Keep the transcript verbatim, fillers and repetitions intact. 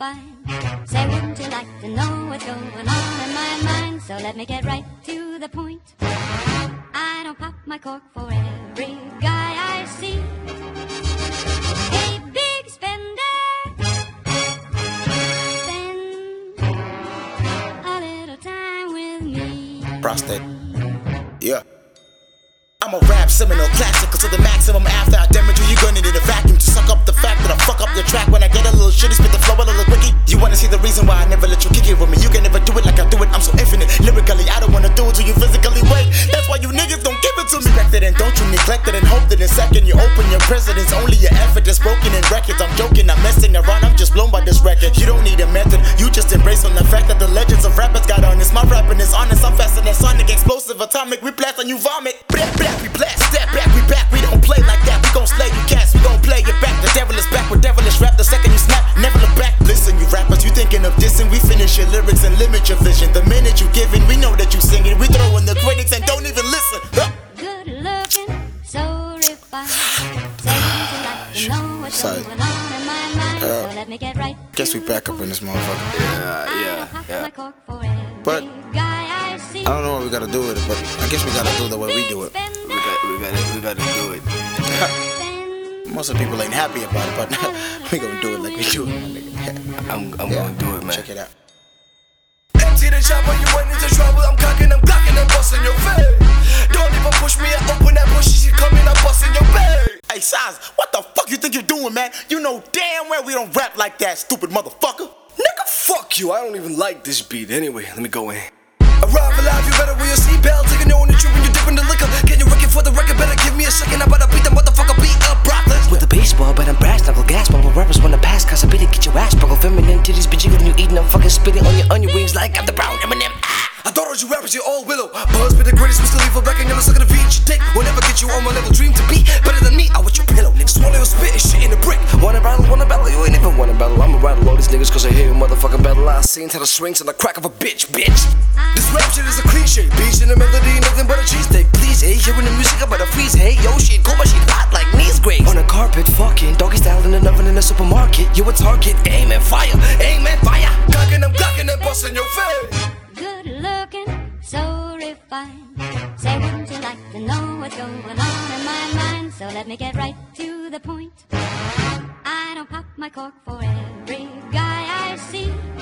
fine. Say, wouldn't you like to know what's going on in my mind? So let me get right to the point. I don't pop my cork for every guy I see. Hey, big spender, spend a little time with me. Prostate. Yeah. I'm a rap seminal classical to the maximum. After I damage you, you're gonna need a vacuum to suck up the fact that I fuck up your track. When I get a little shitty, spit the flow a little quickie. You wanna see the reason why I never let you kick it with me? You can never do it like I do it, I'm so infinite. Lyrically, I don't wanna do it till you physically wait. That's why you niggas don't give it to me. Respect it and don't you neglect it and hope that in second you open your precedence. Only your effort is broken in records. I'm joking, I'm messing around, I'm just blown by this record. You don't need a method, you just embrace on the fact that the legends of rappers got honest. My rapping is honest, I'm faster than Sonic, explosive, atomic. We blast and you vomit. Blah, blah, we blast, step back, we back, we don't play like that. We gon' slay you cats, we gon' play it back. The devil is back with devilish rap. The second you snap, never look back. Listen, you rappers, you thinking of dissing. We finish your lyrics and limit your vision. The minute you give in, we know that you singing. We throw in the critics and don't even listen. Huh. Good looking, so refined. Say, would you like to know what's Sorry. going on in my mind? Uh, So let me get right. Guess we back up in this motherfucker. Yeah, yeah, yeah. But I don't know what we gotta do with it, but I guess we gotta do the way we do it. We got, we got it, we got to do it. Most of the people ain't happy about it, but we gonna do it like we do it, my nigga. I'm, I'm Yeah. gonna do it, man. Check it out. Empty the chopper, you went into trouble. I'm cocking, I'm clocking, I'm busting your face. Don't even push me, I open that pussy, she coming, I'm busting your bag. Hey, Size, what the fuck you think you're doing, man? You know damn well we don't rap like that, stupid motherfucker. Nigga, fuck you, I don't even like this beat. Anyway, let me go in. Arrive alive, you better wear your seatbelt. Taking no on the trip when you dipping the liquor. Can you reckon for the record? Better give me a second. I better beat the motherfucker beat up, brothers. With a baseball, but I'm brass knuckle gas ball. Rappers wanna pass, cause I beat it, get your ass buckle. Feminine titties, bitch, you eating, I'm fucking spitting on your onion rings like I'm the brown Eminem. Ah. I thought all you rappers, you're all willow. Buzz be the greatest, we still leave for black and yellow. Suck at the V, you dick. Will never get you on my level. Dream to be better than me. I want your pillow, nigga. Swallow your spit and shit in the brick. Wanna battle, wanna battle, you ain't even wanna battle. I'ma rattle all these niggas cause I hear you motherfucking battle. I seen to the swings and the crack of a bitch, bitch. This rap shit is a cliche. Beats in the melody, nothing but a cheesesteak. Please, hey, hearing the music, I better freeze. Hey, yo, shit, cool, my shit hot like knees grace. On a carpet, fucking doggy style in an oven in a supermarket. You a target, aim and fire, aim and fire. Cocking, I'm clocking and busting your face. Good looking, so refined. Say, wouldn't you like to know what's going on in my mind? So let me get right to the point. I don't pop my cork for every guy I see.